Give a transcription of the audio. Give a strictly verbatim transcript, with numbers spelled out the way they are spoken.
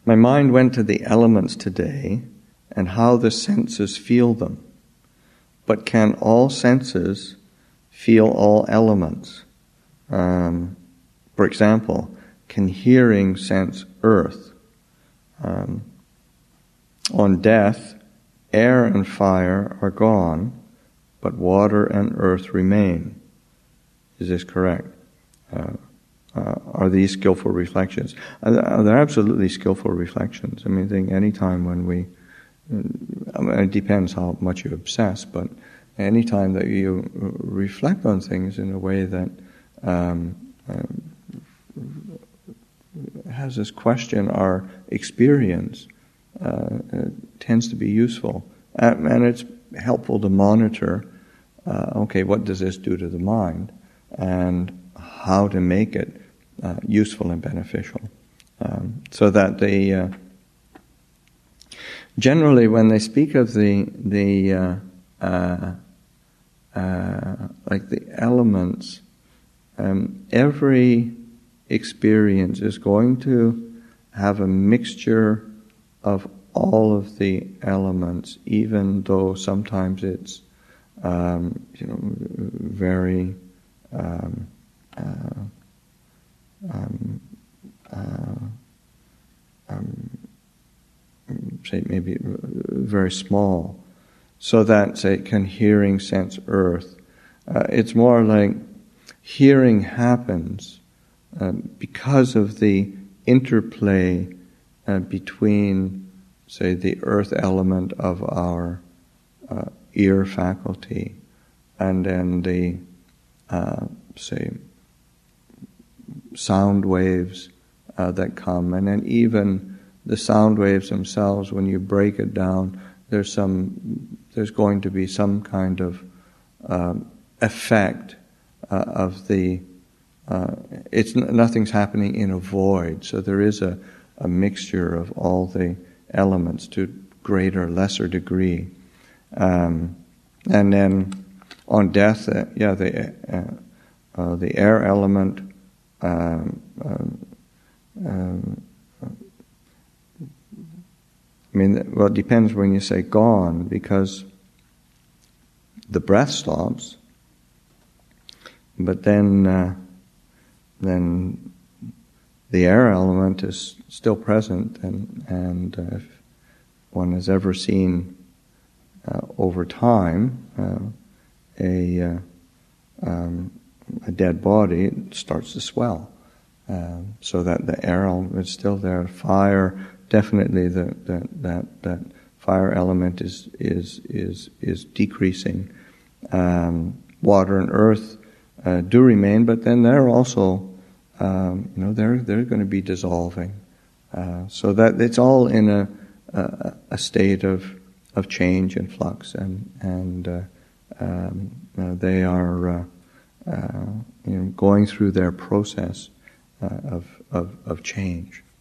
My mind went to the elements today and how the senses feel them. But can all senses feel all elements? Um, for example, can hearing sense earth? Um, on death, air and fire are gone, but water and earth remain. Is this correct? Uh, uh, are these skillful reflections? Uh, they're absolutely skillful reflections. I mean, I think any time when we, I mean, it depends how much you obsess, but any time that you reflect on things in a way that um, uh, has us question our experience, uh, it tends to be useful. And, and it's helpful to monitor, uh, okay, what does this do to the mind, and how to make it uh, useful and beneficial. Um, so that they, uh, generally when they speak of the, the uh, uh, uh, like the elements, um, every experience is going to have a mixture of all of the elements, even though sometimes it's um, you know very um, uh, um, uh, um, say maybe very small, so that say can hearing sense earth. Uh, it's more like hearing happens uh, because of the interplay uh, between, say, the earth element of our uh, ear faculty and then the, uh, say, sound waves uh, that come. And then even the sound waves themselves, when you break it down, there's some, there's going to be some kind of um, effect uh, of the, uh, it's nothing's happening in a void, so there is a, a mixture of all the elements to greater, lesser degree. Um, and then on death, uh, yeah, the uh, uh, the air element, um, um, um, I mean, well, it depends when you say gone, because the breath stops, but then uh, then the air element is still present, and and uh, if one has ever seen uh, over time uh, a uh, um, a dead body, it starts to swell, uh, so that the air element is still there. Fire, definitely, the, the, that that fire element is is is is decreasing. Um, water and earth uh, do remain, but then they're also Um, you know, they're they're going to be dissolving, uh, so that it's all in a a, a state of of change and flux, and and uh, um, uh, they are uh, uh, you know going through their process uh, of of of change.